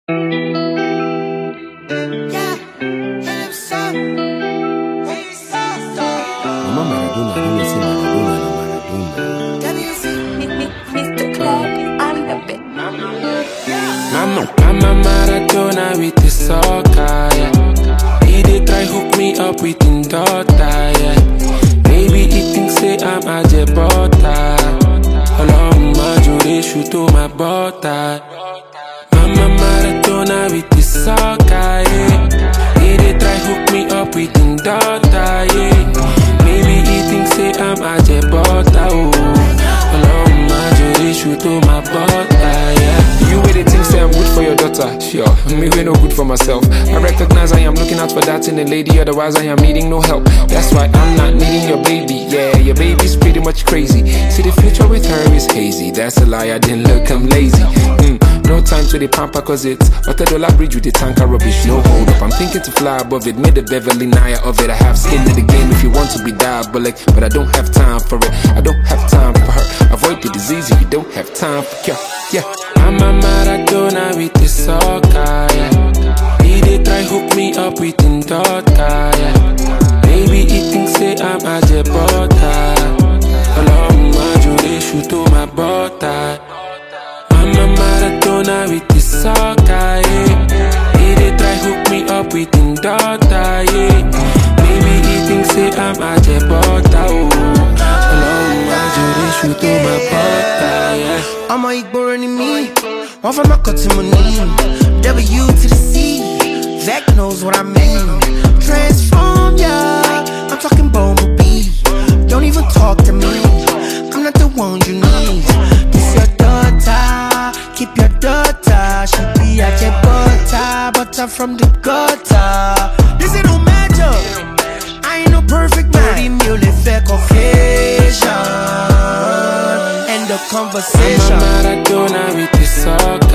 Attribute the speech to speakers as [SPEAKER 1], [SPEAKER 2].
[SPEAKER 1] Mama Maradona, I don't say Maradona, no Maradona.
[SPEAKER 2] Mr. Club is on the bit.
[SPEAKER 3] Mama Maradona with the soccer, yeah. He dey try hook me up with him daughter, yeah. Maybe he thinks say I'm a jebota. Olorun Jure shoot to my butter. Mama Maradona with the soccer, yeah. He dey try hook me up with him daughter, yeah. Maybe he thinks say I'm a jebota, oh. Olorun Jure shoot to my butter, yeah. You really think say I'm good for your daughter? Sure, me we no good for myself. I recognize I am looking out for that in a lady, otherwise I am needing no help. That's why I'm not needing your baby. Yeah, your baby's pretty much crazy. See the future with her is hazy. That's a lie, I didn't look, I'm lazy. No time to the pamper cause it's $1 bridge with the tanker rubbish. No hold up, I'm thinking to fly above it. Made the Beverly Naya of it. I have skin in the game if you want to be diabolic, but I don't have time for it. I don't have time for her. Avoid the disease if you don't have time for cure. Yeah, I'm a Maradona with the soccer, yeah. He dey try hook me up with him daughter, yeah. Maybe he thinks say I'm a jebota. Olorun Jure shoot to my butter. I'm a Maradona with the soccer, yeah. He dey try hook me up with him daughter, yeah. Maybe he thinks say I'm a jebota, oh. Olorun Jure shoot to my butter, yeah.
[SPEAKER 4] I'm a ignorant in me. One from my cut to my knee. W to the C. Zach knows what I mean. Transform, yeah. I'm talking bumblebee. Don't even talk to me. I'm not the one you need. This your daughter. Keep your daughter. She be at your butter from the gutter. This ain't no magic. I ain't no perfect man. Mieux les faits confusion. End of conversation.
[SPEAKER 3] I'm a Maradona with the soccer.